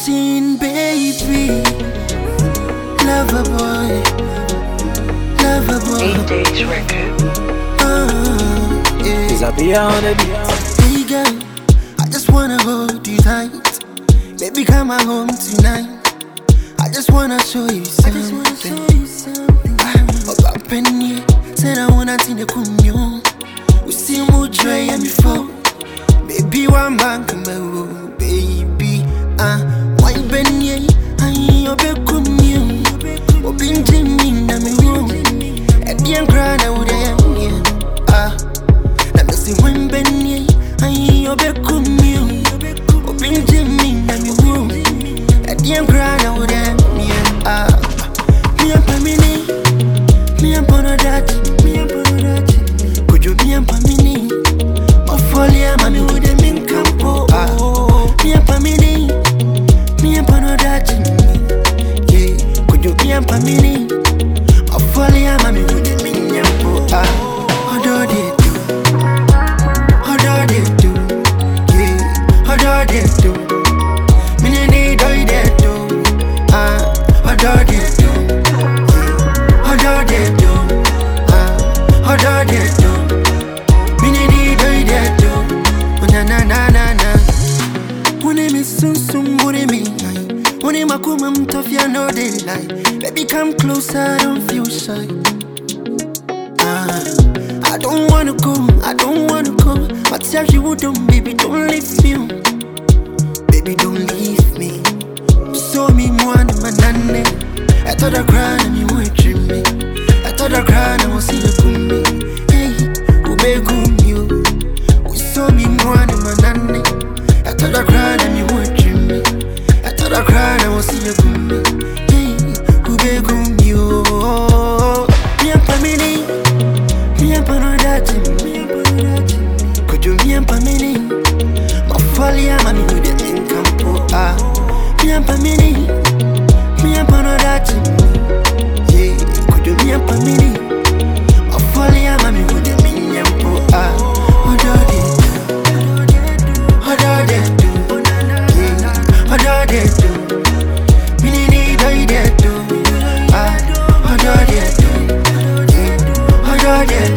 Sin baby, lover boy, lover boy. 8 Days record. Yeah. Is I be on the beat? Hey girl, I just wanna hold you tight. Baby, come on home tonight. I just wanna show you something. Oh, penny, said I wanna see the kumyo. We see more dry and before. Baby, one man come out, baby. Why penny? I your back kumyo. Oh, Benjamin, I'm a room. And the grand I would have. Let me see when penny. I your back kumyo. Oh, Benjamin, I'm a room. And the grand I would have. Me and Pamini, me and Bonodati, me and Bonodati. Could you be and Pamini? My folia, mommy with them in campo. Me and Pamini, me and Bonodati. Yeah, could you be and Pamini? My folia, mommy with them in campo. How do they do? How do they do? Yeah, how do they do? Me need do they do? How do they do? How do they do? How do they do? Me need do they do? Na na na na na. One me soon soon, one me high. One ma kuma mtofia no daylight. Baby come closer, I don't feel shy. I don't wanna go, I don't wanna go. But tell you wouldn't, baby, don't leave me. Baby, don't leave me. So me one manane. I thought I cried and you were dreaming. I thought I cried and I was see you kumi. Hey, ube gumyo. We saw me one manane. I thought I cried and you were dreaming. I thought I cried and I was see you kumi. Hey, ube gumyo. Me and Pamini, me and Bonodati, me and Bonodati. Could you me and Pamini? My folia, mommy, with them in campo. Me and Pamini, me and Bonodati. Yeah, could you me and Pamini? My folia, mommy, with them in campo. How do they do? How do they do? Yeah, how do they do? Me need do they do? How do they do? Yeah, how do they do?